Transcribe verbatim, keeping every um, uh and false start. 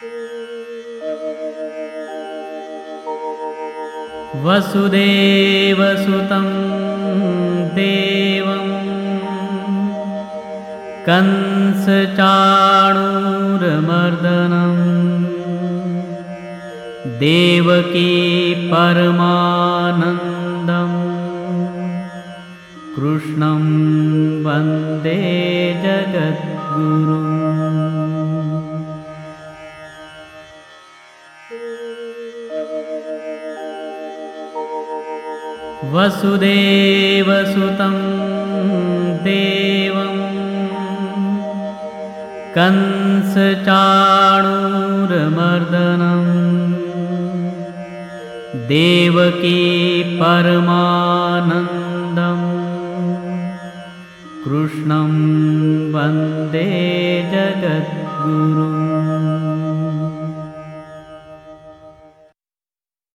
वसुदेवसुतं देवं कंसचाणूरमर्दनं देवकी परमानन्दं कृष्णं वन्दे जगद्गुरुम्। वसुदेवसुतं देवं कंसचाणूरमर्दनं देवकी परमानन्दं कृष्णं वन्दे जगद्गुरुम्।